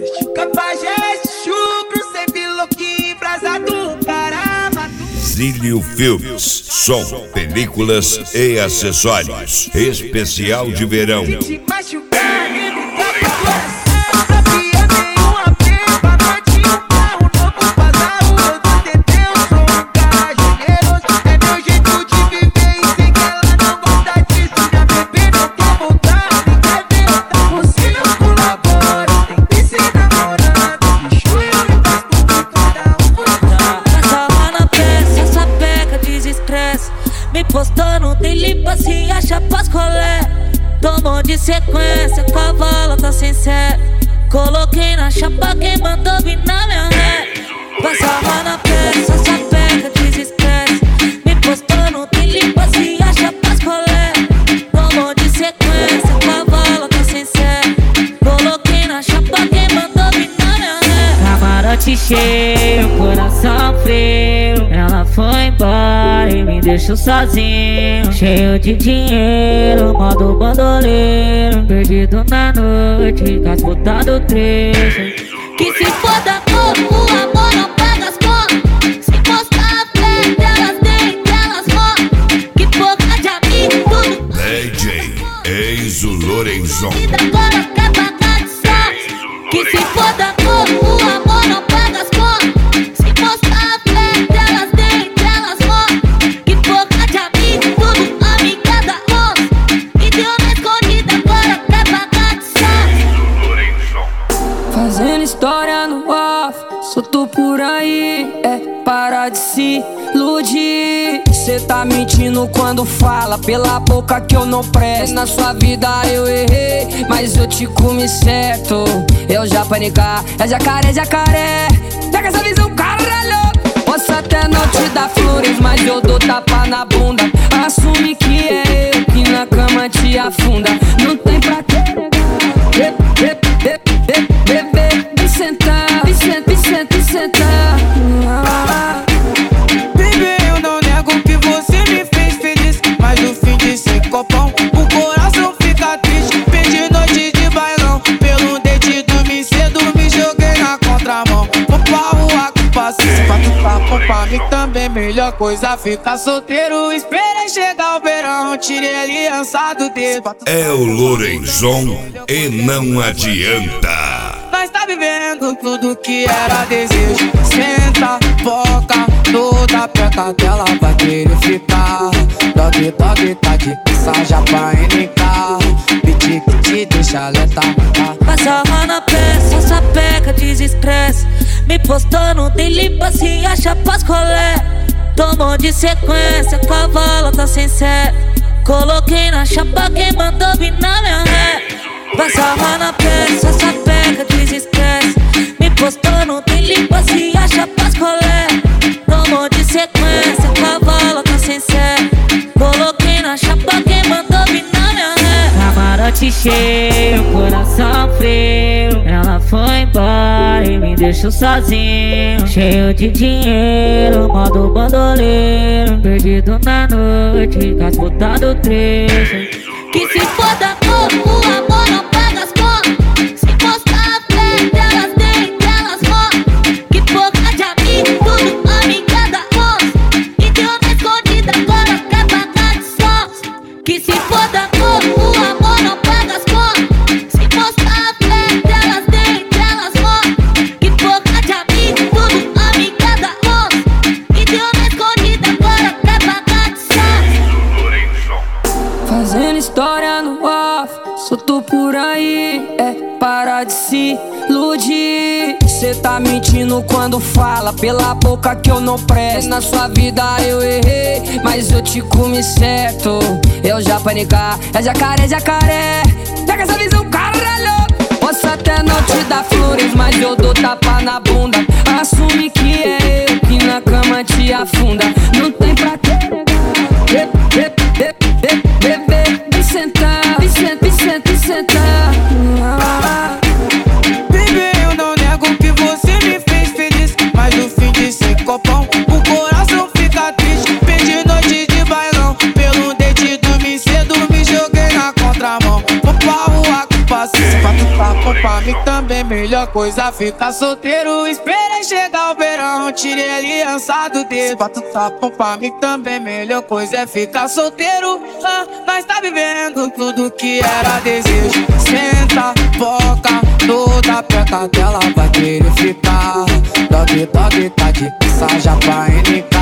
Cafajeste, chucro, sempre louquinho, brasado, caramba. Zílio Filmes, som, películas e acessórios. Especial de verão. Me postou no tem limpa, se acha pras colé. Tomou de sequência, cavalo tá sem sé. Coloquei na chapa quem mandou vir na minha ré. Passava na peça, sapeca desestresse. Me postou no tem limpa, se acha pras colé. Tomou de sequência, cavalo tá sem sé. Coloquei na chapa quem mandou vir na minha ré. Camarote cheio, coração frio. Ela foi embora e me deixou sozinho, cheio de dinheiro, modo bandoleiro. Perdido na noite, cascutado trecho. Que se foda todo, o amor não paga as contas. Se mostrar a frente, elas deitam, elas morrem. Que porra de amigo, tudo DJ Enzo Lorenzon. agora quer pagar de sorte. Que se foda todo, o amor não paga as contas. Se mostrar a frente, elas deitam, elas morrem. Que porra de amigo, tudo amiga da onça. E deu na escondida, agora quer pagar de sorte. Fazendo história no off, solto por aí, para de se iludir. Cê tá mentindo quando fala pela boca que eu não presto. Na sua vida eu errei, mas eu te comi certo. Eu já panicar, é jacaré, jacaré. Pega essa visão, caralho. Posso até não te dar flores, mas eu dou tapa na bunda. Assume que é eu que na cama te afunda. Não tem pra que negar. Bebê, vem sentar, vem sentar. Baby, eu não nego que você me fez feliz, mas no fim de 5 copão, o coração fica triste. Perdi noite de bailão, pelo dente dormi cedo, me joguei na contramão. Vou pra rua com paciência, pra tu tá pra mim também. Melhor coisa ficar solteiro, esperei chegar o verão, tirei a aliança do dedo. É o Lorenzon e não adianta. Nós tá vivendo tudo que era desejo. Senta, foca, toda perto dela vai querer ficar. Dog, tá de passagem pra NK. Beat que te deixa letal. Passava na peça, sapeca desestresse. Me postou no tem limpa, se acha pras colé. Tomou de sequência, cavalo tá sem sé. Coloquei na chapa quem mandou vir na minha ré. Passava na peça, sapeca desestresse. Me postou no tem limpa, se acha pras colé. Tomou de sequência, cavalo tá sem sé. Coloquei na chapa quem mandou vir na minha ré. Camarote cheio, coração frio. Ela foi embora e me deixou sozinho, cheio de dinheiro, modo bandoleiro. Perdido na noite, cascutado trecho. Que se foda todo, o amor não paga as contas. Se mostrar a frente, elas deitam, elas morrem. Que porra de amigo, tudo amiga da onça. E deu na escondida, agora quer pagar de sorte. Que se foda todo, o amor não paga as contas. Se mostrar a frente, elas deitam, elas morrem. Que porra de amigo, tudo amiga da onça. E deu na escondida, agora quer pagar de sorte. Fazendo história no off, solto por aí, para de se iludir. Cê tá mentindo quando fala pela boca que eu não presto. Na sua vida eu errei, mas eu te comi certo. Eu já panicar, é jacaré. Pega essa visão, caralho. Posso até não te dar flores, mas eu dou tapa na bunda. Assume que é eu que na cama te afunda. Não tem pra que negar. Bebê, vem sentar, vem sentar. Baby, eu não nego que você me fez feliz, mas no fim de 5 copão, o coração fica triste. Perdi noite de bailão, pelo dente dormi cedo, me joguei na contramão. Vou pra rua com paciência, pra tu tá pra mim também. melhor coisa é ficar solteiro. Esperei chegar o verão, tirei a aliança do dedo. Bota o tapão pra mim também, melhor coisa é ficar solteiro. Nós tá vivendo tudo que era desejo. Senta, foca, toda perto dela vai querer ficar. Dog, dog, tá de saja pra NK.